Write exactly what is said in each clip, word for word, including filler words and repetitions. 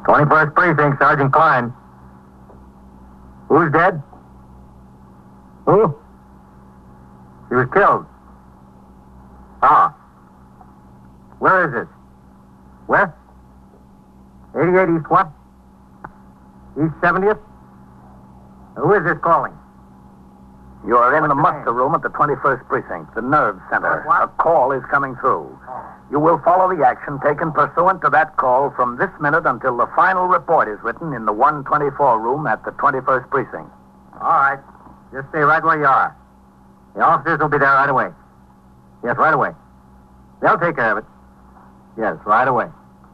twenty-first Precinct, Sergeant Klein. Who's dead? Who? He was killed. Ah. Where is this? Where? eighty-eight East what? East seventieth? Who is this calling? You are in What's the your muster name? room at the twenty-first Precinct, the nerve center. What? A call is coming through. You will follow the action taken pursuant to that call from this minute until the final report is written in the one twenty-four room at the twenty-first Precinct. All right. Just stay right where you are. The officers will be there right away. Yes, right away. They'll take care of it. Yes, right away.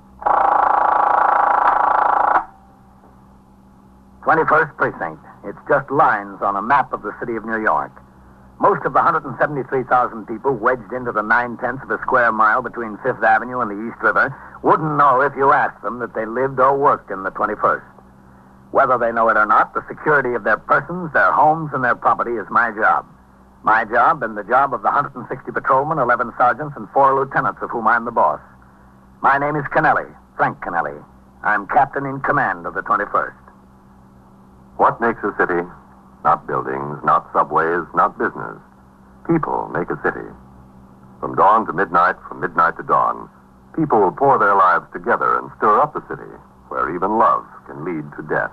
twenty-first Precinct. It's just lines on a map of the city of New York. Most of the one hundred seventy-three thousand people wedged into the nine-tenths of a square mile between Fifth Avenue and the East River wouldn't know if you asked them that they lived or worked in the twenty-first. Whether they know it or not, the security of their persons, their homes, and their property is my job. My job and the job of the one hundred sixty patrolmen, eleven sergeants, and four lieutenants of whom I'm the boss. My name is Kennelly, Frank Kennelly. I'm captain in command of the twenty-first. What makes a city? Not buildings, not subways, not business. People make a city. From dawn to midnight, from midnight to dawn, people will pour their lives together and stir up a city where even love can lead to death.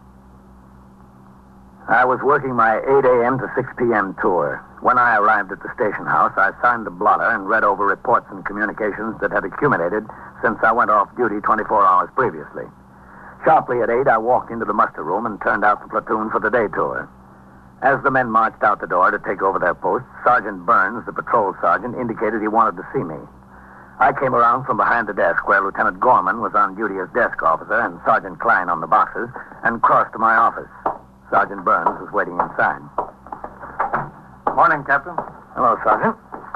I was working my eight a.m. to six p.m. tour. When I arrived at the station house, I signed the blotter and read over reports and communications that had accumulated since I went off duty twenty-four hours previously. Sharply at eight, I walked into the muster room and turned out the platoon for the day tour. As the men marched out the door to take over their posts, Sergeant Burns, the patrol sergeant, indicated he wanted to see me. I came around from behind the desk where Lieutenant Gorman was on duty as desk officer and Sergeant Klein on the boxes, and crossed to my office. Sergeant Burns was waiting inside. Morning, Captain. Hello, Sergeant.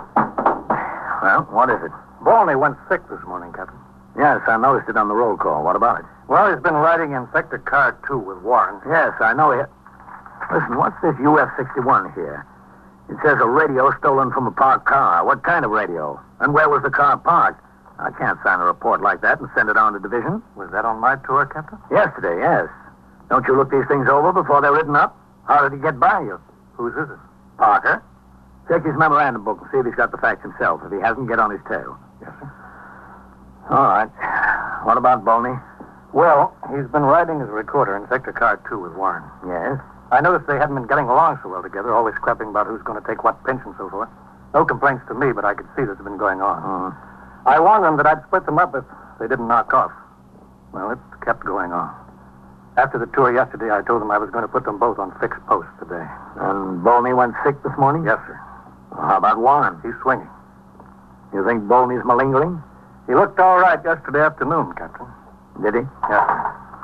Well, what is it? Balney went sick this morning, Captain. Yes, I noticed it on the roll call. What about it? Well, he's been riding in Sector Car two with Warren. Yes, I know he... Listen, what's this U F sixty-one here? It says a radio stolen from a parked car. What kind of radio? And where was the car parked? I can't sign a report like that and send it on to division. Was that on my tour, Captain? Yesterday, yes. Don't you look these things over before they're written up? How did he get by you? Whose is it? Parker. Check his memorandum book and see if he's got the facts himself. If he hasn't, get on his tail. Yes, sir. All right. What about Boney? Well, he's been riding as a recorder in Sector Car two with Warren. Yes. I noticed they hadn't been getting along so well together, always scrapping about who's going to take what pinch and so forth. No complaints to me, but I could see this had been going on. Uh, I warned them that I'd split them up if they didn't knock off. Well, it kept going on. After the tour yesterday, I told them I was going to put them both on fixed posts today. and Boney went sick this morning? Yes, sir. Well, how about Warren? He's swinging. You think Boney's malingering? He looked all right yesterday afternoon, Captain. Did he? Yes, sir.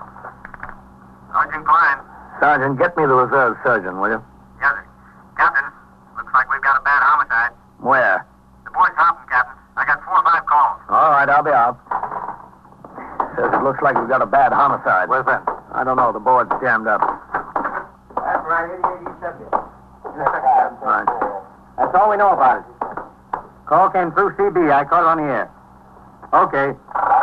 Sergeant Klein. Sergeant, get me the reserve surgeon, will you? Yes, sir. Captain, looks like we've got a bad homicide. Where? The boy's hopping, Captain. I got four or five calls. All right, I'll be out. Says it looks like we've got a bad homicide. Where's that? I don't know. The board's jammed up. That's right, eighty-eight East seventieth. Right. That's all we know about it. Call came through C B. I caught it on the air. Okay.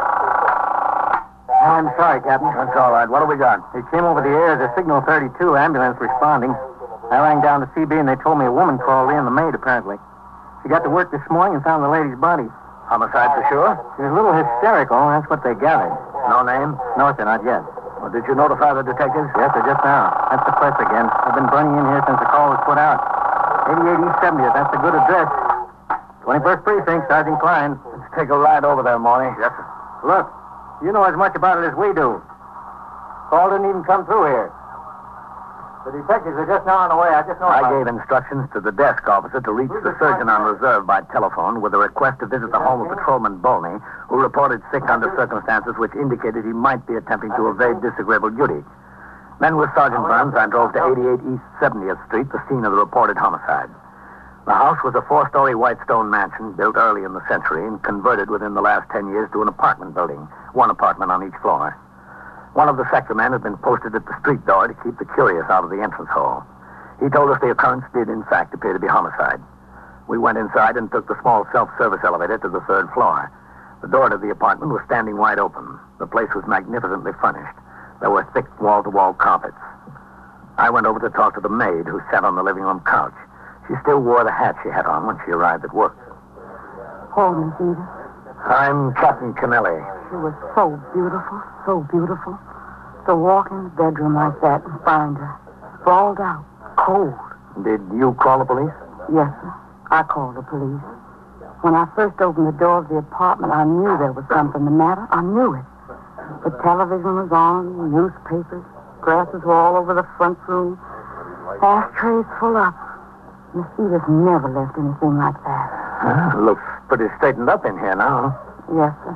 I'm sorry, Captain. That's all right. What do we got? It came over the air as a Signal thirty-two ambulance responding. I rang down to C B and they told me a woman called in, the maid apparently. She got to work this morning and found the lady's body. Homicide for sure? She was a little hysterical, that's what they gathered. No name? No, sir, not yet. Well, did you notify the detectives? Yes, sir, just now. That's the press again. They've been burning in here since the call was put out. eighty-eight East seventieth, that's a good address. twenty-first Precinct, Sergeant Klein. Let's take a ride over there, Morley. Yes, sir. Look, you know as much about it as we do. Call didn't even come through here. The detectives are just now on the way. I just know I about gave it. instructions to the desk officer to reach the surgeon on reserve by telephone with a request to visit the home of Patrolman Bolney, who reported sick under circumstances which indicated he might be attempting to evade disagreeable duty. Then with Sergeant Burns, I drove to eighty-eight East seventieth Street, the scene of the reported homicide. The house was a four-story white stone mansion built early in the century and converted within the last ten years to an apartment building, one apartment on each floor. One of the sector men had been posted at the street door to keep the curious out of the entrance hall. He told us the occurrence did, in fact, appear to be homicide. We went inside and took the small self-service elevator to the third floor. The door to the apartment was standing wide open. The place was magnificently furnished. There were thick wall-to-wall carpets. I went over to talk to the maid who sat on the living room couch. She still wore the hat she had on when she arrived at work. Oh, Miss Edith. I'm Captain Kennelly. She was so beautiful, so beautiful. To walk in the bedroom like that and find her sprawled out, cold. Did you call the police? Yes, sir. I called the police. When I first opened the door of the apartment, I knew there was something the matter. I knew it. The television was on, newspapers, grasses were all over the front room, ashtrays full up. Miss Edith never left anything like that. Uh, looks pretty straightened up in here now. Yes, sir.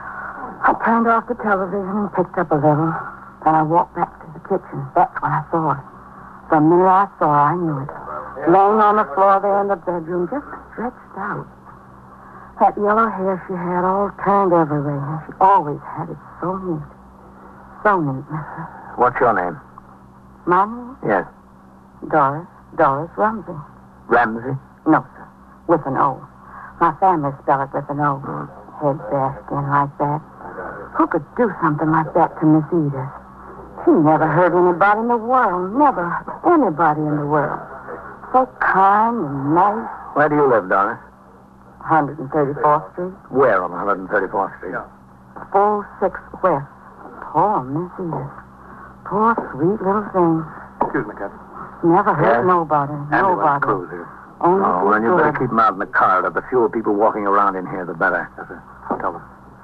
I turned off the television and picked up a little. Then I walked back to the kitchen. That's when I saw her. The minute I saw her, I knew it. Laying on the floor there in the bedroom, just stretched out. That yellow hair she had all turned everywhere. She always had it so neat. So neat, mister. What's your name? My name? Yes. Doris. Doris Rumsey. Ramsey? No, sir. With an O. My family spell it with an O. Mm. Head bashed in like that. Who could do something like that to Miss Edith? She never hurt anybody in the world. Never hurt anybody in the world. So kind and nice. Where do you live, Doris? one thirty-fourth Street. Where on one thirty-fourth Street? four oh six West. Poor Miss Edith. Poor sweet little thing. Excuse me, Captain. Never hurt Yes? nobody. Ambulance Nobody. crews here. Only Oh, well, good you better good. keep them out in the corridor. The fewer people walking around in here, the better. Yes, sir. I'll tell them.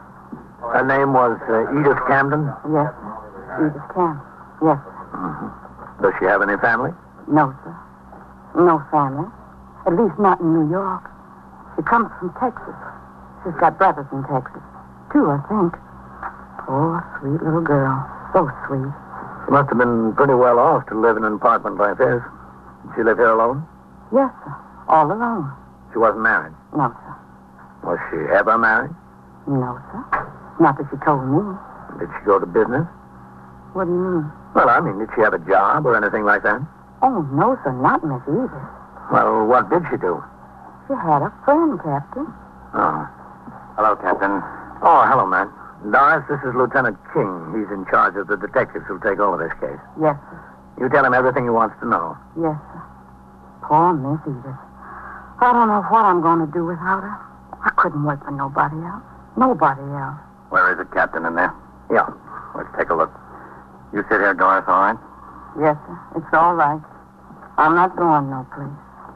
Her name was uh, Edith Camden? Yes, sir. Edith Camp. Yes, sir. Mm-hmm. Does she have any family? No, sir. No family. At least not in New York. She comes from Texas. She's got brothers in Texas. Two, I think. Poor, sweet little girl. So sweet. She must have been pretty well off to live in an apartment like this. Did she live here alone? Yes, sir. All alone. She wasn't married. No, sir. Was she ever married? No, sir. Not that she told me. Did she go to business? What do you mean? Well, I mean, did she have a job or anything like that? Oh, no, sir. Not Miss Edith. Well, what did she do? She had a friend, Captain. Oh. Hello, Captain. Oh, hello, man. Doris, this is Lieutenant King. He's in charge of the detectives who'll take over this case. Yes, sir. You tell him everything he wants to know. Yes, sir. Poor Miss Edith. I don't know what I'm going to do without her. I couldn't work for nobody else. Nobody else. Where is it, Captain, in there? Yeah. Let's take a look. You sit here, Doris, all right? Yes, sir. It's all right. I'm not going no place.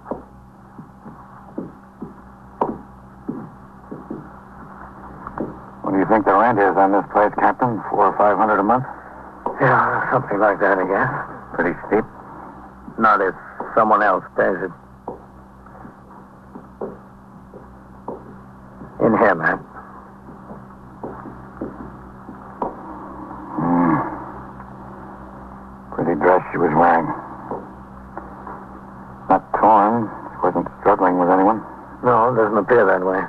What do you think the rent is on this place, Captain? Four or five hundred a month? Yeah, something like that, I guess. Pretty steep. Not if someone else pays it. In here, man. Hmm. Pretty dress she was wearing. Not torn. She wasn't struggling with anyone. No, it doesn't appear that way.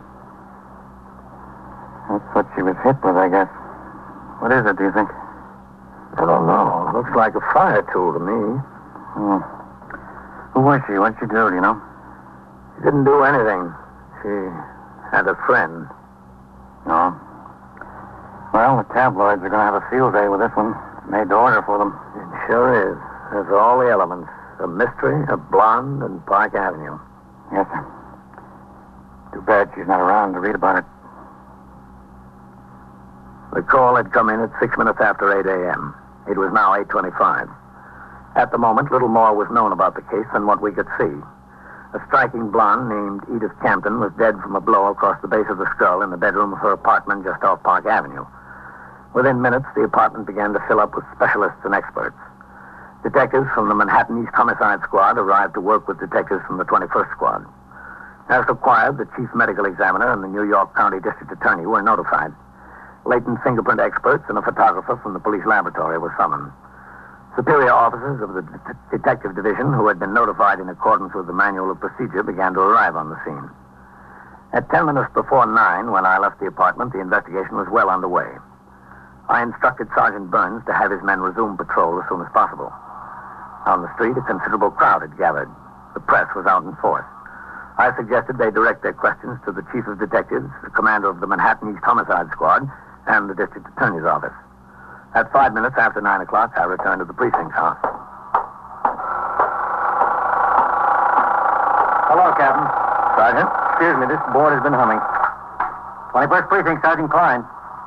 That's what she was hit with, I guess. What is it, do you think? I don't know. Looks like a fire tool to me. Hmm. Who was she? What'd she do, do you know? She didn't do anything. She had a friend. No. Well, the tabloids are going to have a field day with this one. It's made to order for them. It sure is. There's all the elements. A mystery, a blonde, and Park Avenue. Yes, sir. Too bad she's not around to read about it. The call had come in at six minutes after eight a.m. It was now eight twenty-five. At the moment, little more was known about the case than what we could see. A striking blonde named Edith Campton was dead from a blow across the base of the skull in the bedroom of her apartment just off Park Avenue. Within minutes, the apartment began to fill up with specialists and experts. Detectives from the Manhattan East Homicide Squad arrived to work with detectives from the twenty-first Squad. As required, the chief medical examiner and the New York County District Attorney were notified. Latent fingerprint experts and a photographer from the police laboratory were summoned. Superior officers of the det- detective division, who had been notified in accordance with the manual of procedure, began to arrive on the scene. At ten minutes before nine, when I left the apartment, the investigation was well underway. I instructed Sergeant Burns to have his men resume patrol as soon as possible. On the street, a considerable crowd had gathered. The press was out in force. I suggested they direct their questions to the chief of detectives, the commander of the Manhattan East Homicide Squad, and the district attorney's office. At five minutes after nine o'clock, I returned to the precinct house. Hello, Captain. Sergeant? Excuse me, this board has been humming. twenty-first Precinct, Sergeant Klein.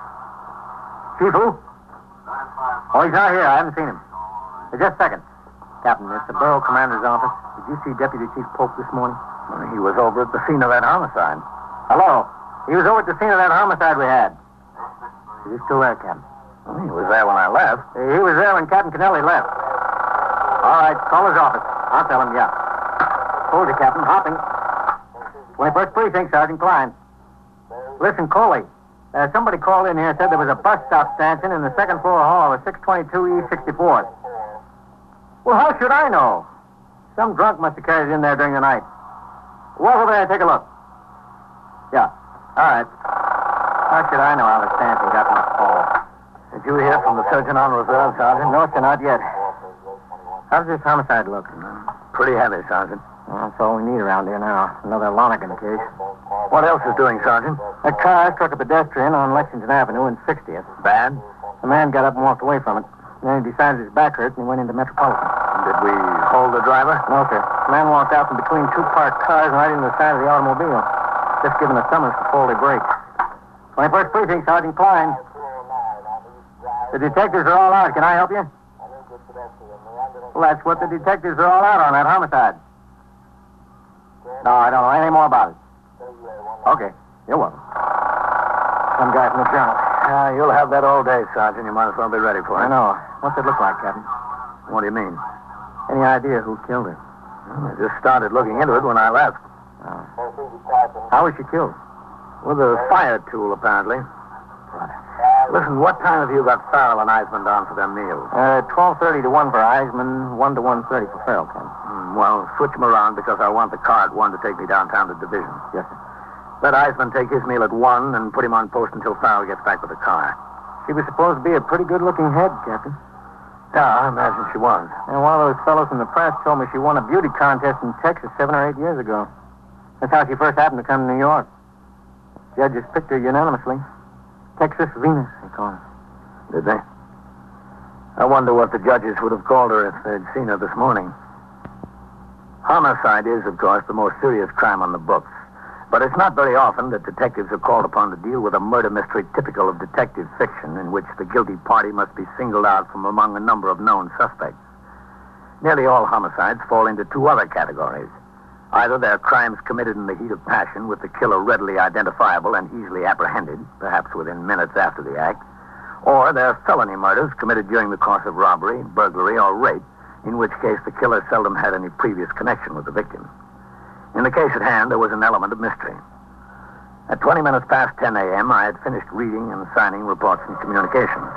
Chief who? Oh, he's not here. I haven't seen him. Hey, just a second. Captain, it's the borough commander's office. Did you see Deputy Chief Pope this morning? Well, he was over at the scene of that homicide. Hello. He was over at the scene of that homicide we had. Is he still there, Captain? Well, he was there when I left. He was there when Captain Kennelly left. All right, call his office. I'll tell him, yeah. Hold it, Captain. Hopping. twenty-first Precinct, Sergeant Klein. Listen, Coley. Uh, somebody called in here and said there was a bus stop stanchion in the second floor hall of six twenty-two East sixty-fourth. Well, how should I know? Some drunk must have carried it in there during the night. Walk over there and take a look. Yeah. All right. How should I know how the stanchion got my call? Did you hear from the surgeon on reserve, Sergeant? No, sir, not yet. How's this homicide look? Pretty heavy, Sergeant. Well, that's all we need around here now. Another Lonergan case. What else is doing, Sergeant? A car struck a pedestrian on Lexington Avenue in sixtieth. Bad? The man got up and walked away from it. Then he decided his back hurt and he went into Metropolitan. Did we hold the driver? No, sir. The man walked out from between two parked cars and right into the side of the automobile. Just giving a summons for faulty brakes. twenty-first Precinct, Sergeant Klein. The detectives are all out. Can I help you? Well, that's what the detectives are all out on, that homicide. No, I don't know anything more about it. Okay. You're welcome. Some guy from the Journal. Uh, you'll have that all day, Sergeant. You might as well be ready for it. I know. What's it look like, Captain? What do you mean? Any idea who killed her? Well, I just started looking into it when I left. Oh. How was she killed? With a fire tool, apparently. Listen, what time have you got Farrell and Eisman down for their meals? Uh, twelve thirty to one for Eisman, one to one thirty for Farrell, Captain. Mm, well, switch them around because I want the car at one to take me downtown to Division. Yes, sir. Let Eisman take his meal at one and put him on post until Farrell gets back with the car. She was supposed to be a pretty good-looking head, Captain. Yeah, I imagine she was. And one of those fellows from the press told me she won a beauty contest in Texas seven or eight years ago. That's how she first happened to come to New York. Judges picked her unanimously. Texas Venus, they call her. Did they? I wonder what the judges would have called her if they'd seen her this morning. Homicide is, of course, the most serious crime on the books. But it's not very often that detectives are called upon to deal with a murder mystery typical of detective fiction in which the guilty party must be singled out from among a number of known suspects. Nearly all homicides fall into two other categories. Either they're crimes committed in the heat of passion with the killer readily identifiable and easily apprehended, perhaps within minutes after the act, or they're felony murders committed during the course of robbery, burglary, or rape, in which case the killer seldom had any previous connection with the victim. In the case at hand, there was an element of mystery. At twenty minutes past ten a.m., I had finished reading and signing reports and communications.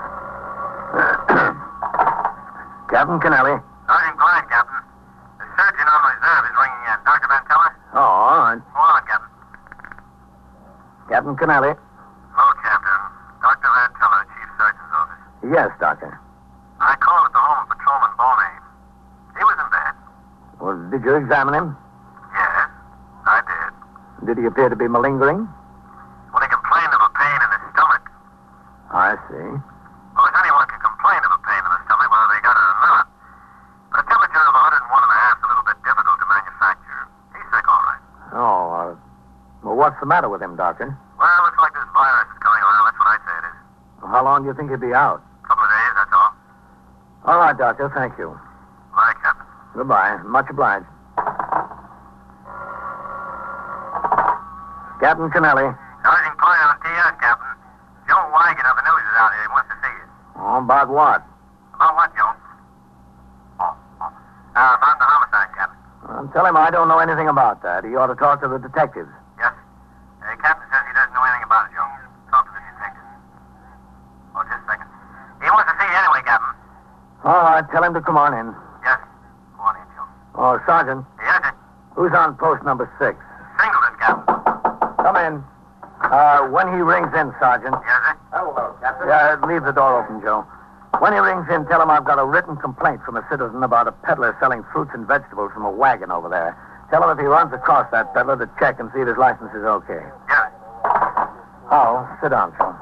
Captain Kennelly. Sergeant Klein, Captain. The surgeon on reserve is ringing in. Doctor Van Teller? Oh, all right. Hold on, Captain. Captain Kennelly. Hello, Captain. Doctor Van Teller, Chief Surgeon's office. Yes, Doctor. I called at the home of Patrolman Boney. He was in bed. Well, did you examine him? Yes, I did. Did he appear to be malingering? Well, he complained of a pain in his stomach. I see. Well, if anyone can complain of a pain in the stomach, whether they got it or not. But a temperature of one hundred one and a half is a little bit difficult to manufacture. He's sick, all right. Oh, uh, well, what's the matter with him, Doctor? Well, it looks like this virus is coming around. That's what I say it is. Well, how long do you think he'll be out? A couple of days, that's all. All right, Doctor, thank you. Bye, Captain. Goodbye. Much obliged. Captain Kennelly. Sergeant Klein on T S, Captain. Joe Wigan of the news is out here. He wants to see you. Oh, about what? About what, Joe? Oh, oh. Uh, about the homicide, Captain. Well, tell him I don't know anything about that. He ought to talk to the detectives. Yes. Uh, Captain says he doesn't know anything about it, Joe. Talk to the detective. Oh, just a second. He wants to see you anyway, Captain. All right, tell him to come on in. Yes. Go on in, Joe. Oh, Sergeant, Yes, sir. who's on post number six? Singleton, Captain. Come in. Uh, when he rings in, Sergeant. Yes, sir. Hello, Captain. Yeah, leave the door open, Joe. When he rings in, tell him I've got a written complaint from a citizen about a peddler selling fruits and vegetables from a wagon over there. Tell him if he runs across that peddler to check and see if his license is okay. Yes. Oh, sit down, Joe.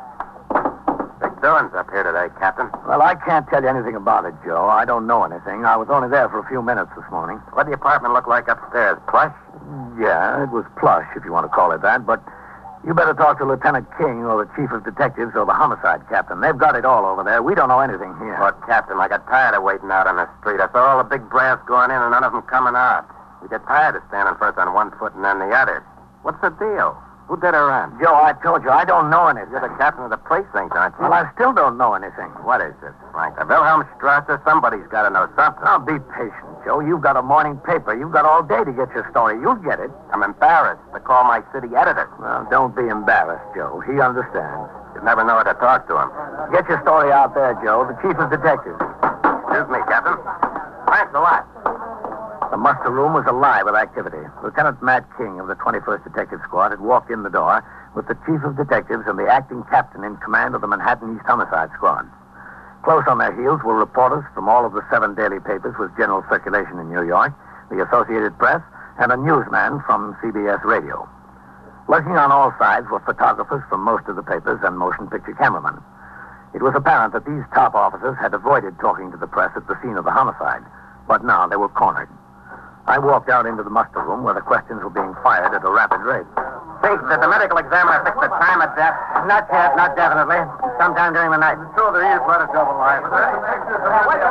Big doings up here today, Captain. Well, I can't tell you anything about it, Joe. I don't know anything. I was only there for a few minutes this morning. What did the apartment look like upstairs? Plush? Yeah, it was plush, if you want to call it that, but you better talk to Lieutenant King or the chief of detectives or the homicide captain. They've got it all over there. We don't know anything here. Well, Captain, I got tired of waiting out on the street. I saw all the big brass going in and none of them coming out. We get tired of standing first on one foot and then the other. What's the deal? Who did her in? Joe, I told you, I don't know anything. You're the captain of the precinct, aren't you? Well, I still don't know anything. What is this, Frank? The Wilhelmstrasse? Somebody's got to know something. Now, be patient, Joe. You've got a morning paper. You've got all day to get your story. You'll get it. I'm embarrassed to call my city editor. Well, don't be embarrassed, Joe. He understands. You never know how to talk to him. Get your story out there, Joe. The chief of detectives. Excuse me, Captain. Thanks a lot. The muster room was alive with activity. Lieutenant Matt King of the twenty-first Detective Squad had walked in the door with the chief of detectives and the acting captain in command of the Manhattan East Homicide Squad. Close on their heels were reporters from all of the seven daily papers with general circulation in New York, the Associated Press, and a newsman from C B S Radio. Lurking on all sides were photographers from most of the papers and motion picture cameramen. It was apparent that these top officers had avoided talking to the press at the scene of the homicide, but now they were cornered. I walked out into the muster room where the questions were being fired at a rapid rate. Chief, did the medical examiner fix the time of death? Not yet, not definitely. Sometime during the night. Sure, there is quite a double life. All right,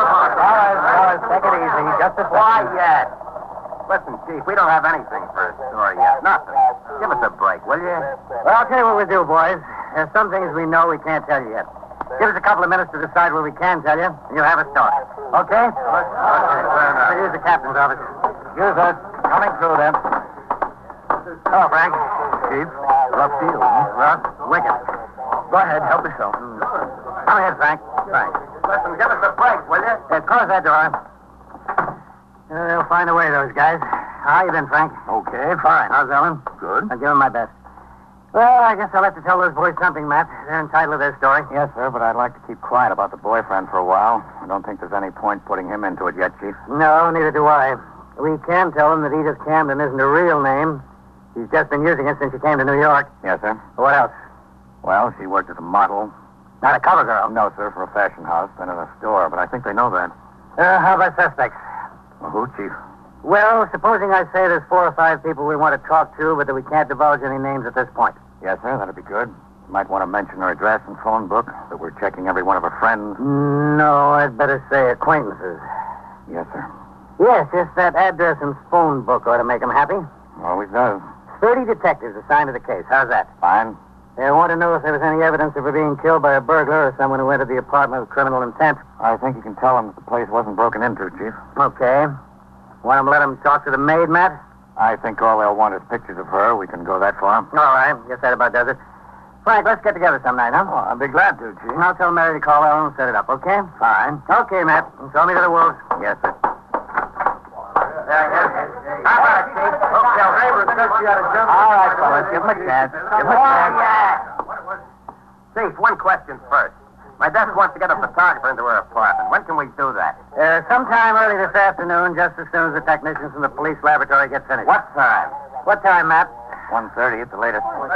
all right, take it easy. Just a Why yet? Listen, Chief, we don't have anything for a story yet. Nothing. Give us a break, will you? Well, I'll tell you what we'll do, boys. There's some things we know we can't tell you yet. Give us a couple of minutes to decide what we can tell you, and you'll have a story. Okay? Okay, fair enough. So here's the captain's office. Use it. Coming through, then. Hello, Frank. Chief, rough deal, huh? Rough? Wicked. Go ahead, help yourself. Come ahead, Frank. Thanks. Listen, give us a break, will you? Yeah, close that door. Uh, they'll find a way, those guys. How you been, Frank? Okay, fine. How's Ellen? Good. I'll give him my best. Well, I guess I'll have to tell those boys something, Matt. They're entitled to their story. Yes, sir, but I'd like to keep quiet about the boyfriend for a while. I don't think there's any point putting him into it yet, Chief. No, neither do I. We can tell them that Edith Camden isn't her real name. She's just been using it since she came to New York. Yes, sir. What else? Well, she worked as a model. Not a cover girl. No, sir, for a fashion house, then at a store, but I think they know that. Uh, how about suspects? Well, who, Chief? Well, supposing I say there's four or five people we want to talk to, but that we can't divulge any names at this point. Yes, sir, that'd be good. You might want to mention her address and phone book, that we're checking every one of her friends. No, I'd better say acquaintances. Yes, sir. Yes, just that address and phone book ought to make them happy. Always does. Thirty detectives assigned to the case. How's that? Fine. They want to know if there was any evidence of her being killed by a burglar or someone who entered the apartment with criminal intent. I think you can tell them that the place wasn't broken into, Chief. Okay. Want them to let them talk to the maid, Matt? I think all they'll want is pictures of her. We can go that far. All right. Guess that about does it. Frank, let's get together some night, huh? Oh, I'd be glad to, Chief. I'll tell Mary to call Ellen and set it up, okay? Fine. Okay, Matt. Throw me to the wolves. Yes, sir. All right, fellas. Give him a chance. Give him a chance. Chief, one question first. My desk wants to get a photographer into her apartment. When can we do that? Uh, sometime early this afternoon, just as soon as the technicians from the police laboratory get finished. What time? What time, Matt? one thirty at the latest. Quiet.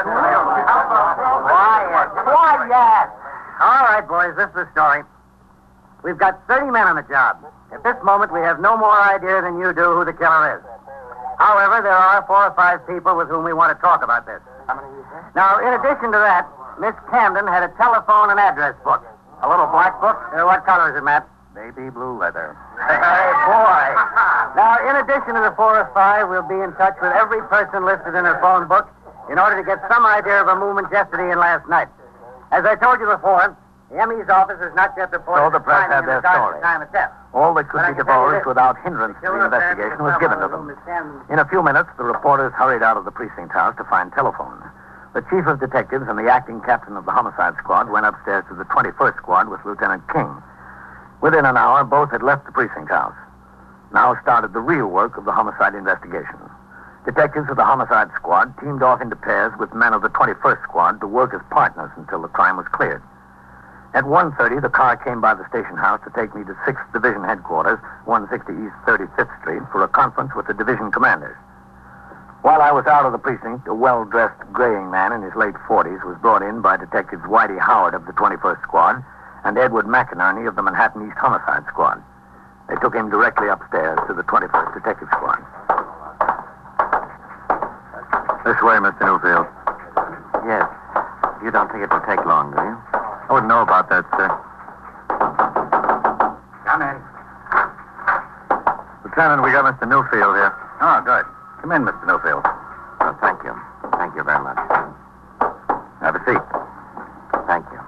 Quiet. All right, boys, this is the story. We've got thirty men on the job. At this moment, we have no more idea than you do who the killer is. However, there are four or five people with whom we want to talk about this. Now, in addition to that, Miss Camden had a telephone and address book. A little black book? Uh, what color is it, Matt? Baby blue leather. Hey, boy. Now, in addition to the four or five, we'll be in touch with every person listed in her phone book in order to get some idea of her movements yesterday and last night. As I told you before, the M E's office has not yet reported So the press finding had in their regards to story. the time of death. All that could But I be can tell you divulged this. without hindrance to the Killer investigation was given to them. Miss Camden. In a few minutes, the reporters hurried out of the precinct house to find telephone. The chief of detectives and the acting captain of the homicide squad went upstairs to the twenty-first squad with Lieutenant King. Within an hour, both had left the precinct house. Now started the real work of the homicide investigation. Detectives of the homicide squad teamed off into pairs with men of the twenty-first squad to work as partners until the crime was cleared. At one thirty, the car came by the station house to take me to sixth Division headquarters, one sixty East thirty-fifth Street, for a conference with the division commanders. While I was out of the precinct, a well-dressed graying man in his late forties was brought in by Detectives Whitey Howard of the twenty-first Squad and Edward McInerney of the Manhattan East Homicide Squad. They took him directly upstairs to the twenty-first Detective Squad. This way, Mister Newfield. Yes. You don't think it'll take long, do you? I wouldn't know about that, sir. Come in. Lieutenant, we got Mister Newfield here. Oh, good. Come in, Mister Newfield. Oh, thank you. Thank you very much. Have a seat. Thank you.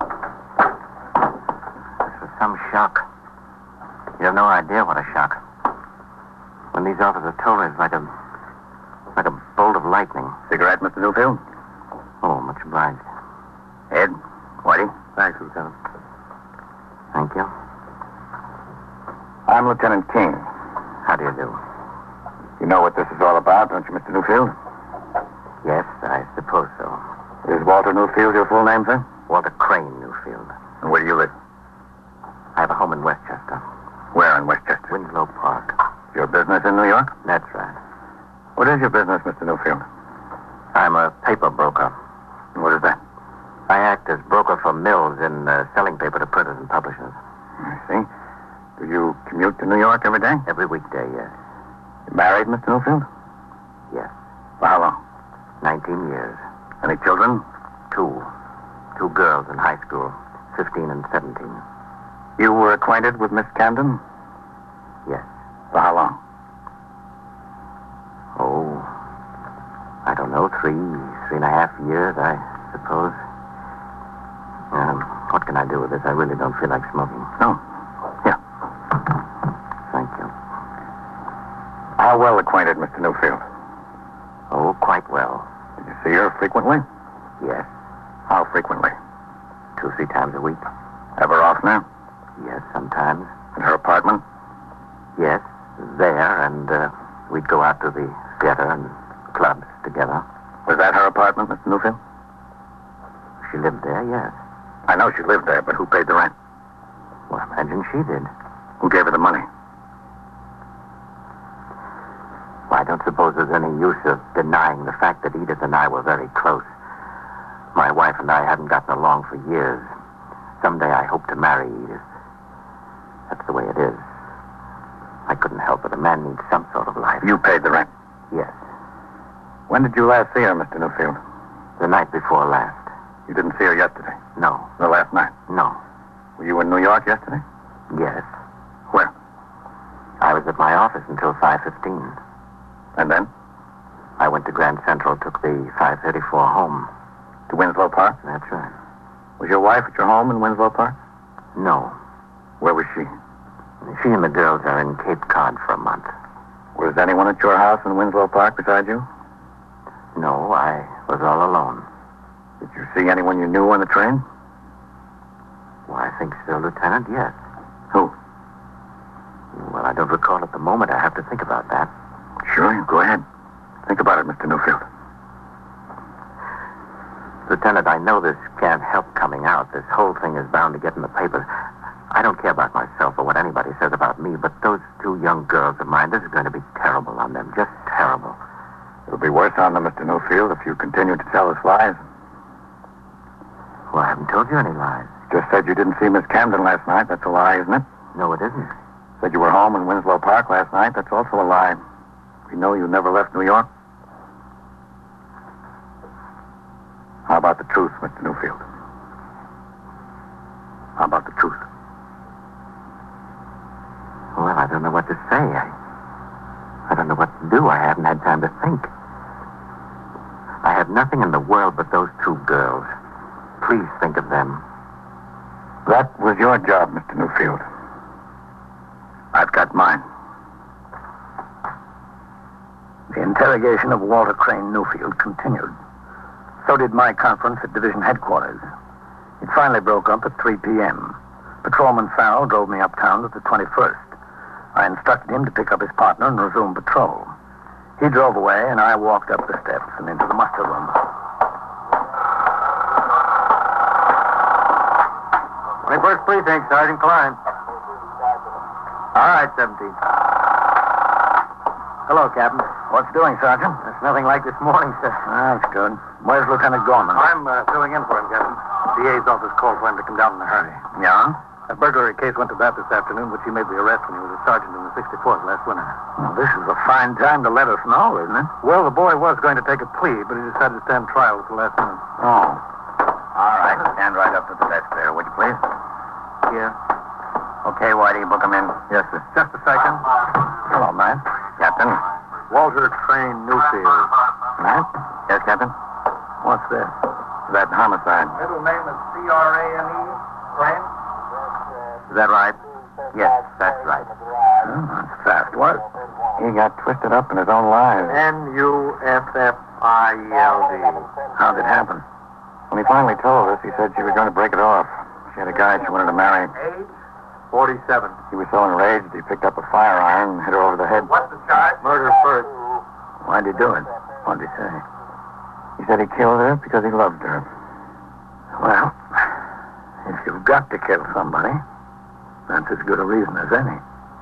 This was some shock. You have no idea what a shock. When these officers told me, it's like a... like a bolt of lightning. Cigarette, Mister Newfield? Oh, much obliged. Ed? Whitey? Thanks, Lieutenant. Thank you. I'm Lieutenant King. How do you do? You know what this is all about, don't you, Mister Newfield? Yes, I suppose so. Is Walter Newfield your full name, sir? Walter Crane Newfield. And where do you live? I have a home in Westchester. Where in Westchester? Winslow Park. Your business in New York? That's right. What is your business, Mister Newfield? I'm a paper broker. And what is that? I act as broker for mills in uh, selling paper to printers and publishers. I see. Do you commute to New York every day? Every weekday, yes. You married, Mister Newfield? Yes. For how long? Nineteen years. Any children? Two. Two girls in high school. Fifteen and seventeen. You were acquainted with Miss Camden? Yes. For how long? Oh, I don't know, three, three and a half years, I suppose. Um, what can I do with this? I really don't feel like smoking. No. Here. Thank you. How well acquainted, Mister Newfield? Oh, quite well. Did you see her frequently? Yes. How frequently? Two, three times a week. Ever oftener? Yes, sometimes. In her apartment? Yes, there, and uh, we'd go out to the theater and clubs together. Was that her apartment, Mister Newfield? She lived there, yes. I know she lived there, but who paid the rent? Well, I imagine she did. Who gave her the money? Well, I don't suppose there's any use of denying the fact that Edith and I were very close. My wife and I hadn't gotten along for years. Someday I hope to marry Edith. That's the way it is. I couldn't help it. A man needs some sort of life. You paid the rent. Yes. When did you last see her, Mister Newfield? The night before last. You didn't see her yesterday? No. The last night? No. Were you in New York yesterday? Yes. Where? I was at my office until five fifteen. And then? I went to Grand Central, took the five thirty-four home. To Winslow Park? That's right. Was your wife at your home in Winslow Park? No. Where was she? She and the girls are in Cape Cod for a month. Was anyone at your house in Winslow Park besides you? No, I was all alone. Did you see anyone you knew on the train? Well, I think so, Lieutenant, yes. Who? Well, I don't recall at the moment. I have to think about that. Sure, you go ahead. Think about it, Mister Newfield. Lieutenant, I know this can't help coming out. This whole thing is bound to get in the papers. I don't care about myself or what anybody says about me, but those two young girls of mine, this is going to be terrible on them. Just terrible. It'll be worse on them, Mister Newfield, if you continue to tell us lies. Well, I haven't told you any lies. Just said you didn't see Miss Camden last night. That's a lie, isn't it? No, it isn't. Said you were home in Winslow Park last night. That's also a lie. We know you never left New York. How about the truth, Mister Newfield? How about the truth? Well, I don't know what to say. I, I don't know what to do. I haven't had time to think. I have nothing in the world but those two girls. Please think of them. That was your job, Mister Newfield. I've got mine. The interrogation of Walter Crane Newfield continued. So did my conference at division headquarters. It finally broke up at three p.m. Patrolman Farrell drove me uptown to the twenty-first. I instructed him to pick up his partner and resume patrol. He drove away, and I walked up the steps and into the muster room. twenty-first Precinct, Sergeant Klein. All right, seventeen. Hello, Captain. What's doing, Sergeant? That's nothing like this morning, sir. That's good. Where's Lieutenant Gorman? I'm uh, filling in for him, Captain. D A's office called for him to come down in a hurry. Yeah? A burglary case went to bat this afternoon, which he made the arrest when he was a sergeant in the sixty-fourth last winter. Well, this is a fine time to let us know, isn't it? Well, the boy was going to take a plea, but he decided to stand trial at the last minute. Oh. All right. Stand right up to the desk there, would you please? Here. Okay, Whitey, book him in. Yes, sir. Just a second. Hello, Matt. Captain. Walter Train Newfield. Matt? Yes, Captain? What's this? That homicide. Middle name is C R A N E, Train? Is that right? Yes, that's right. Oh, that's fast work. He got twisted up in his own lives. N U F F I E L D. How'd it happen? When he finally told us, he said she was going to break it off. She had a guy she wanted to marry. Age? forty-seven. He was so enraged, he picked up a fire iron and hit her over the head. What's the charge? Murder first. Why'd he do it? What'd he say? He said he killed her because he loved her. Well, if you've got to kill somebody, that's as good a reason as any.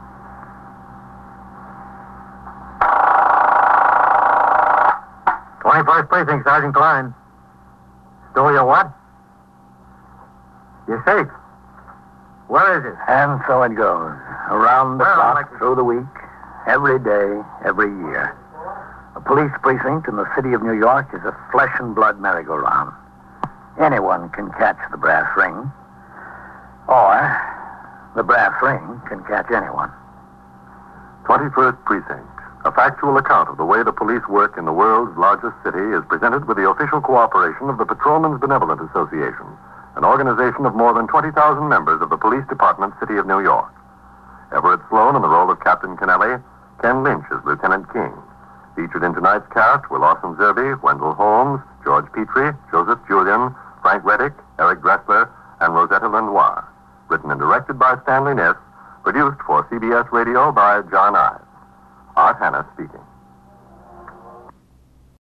twenty-first Precinct, Sergeant Klein. Stole your what? Your safe. Where is it? And so it goes. Around the Well, clock, like- through the week, every day, every year. A police precinct in the city of New York is a flesh and blood merry-go-round. Anyone can catch the brass ring. Or the brass ring can catch anyone. twenty-first Precinct, a factual account of the way the police work in the world's largest city, is presented with the official cooperation of the Patrolmen's Benevolent Association, an organization of more than twenty thousand members of the Police Department, City of New York. Everett Sloan in the role of Captain Kennelly, Ken Lynch as Lieutenant King. Featured in tonight's cast were Lawson Zerbe, Wendell Holmes, George Petrie, Joseph Julian, Frank Reddick, Eric Dressler, and Rosetta Lenoir. Written and directed by Stanley Niss, produced for C B S Radio by John Ives. Art Hannah speaking.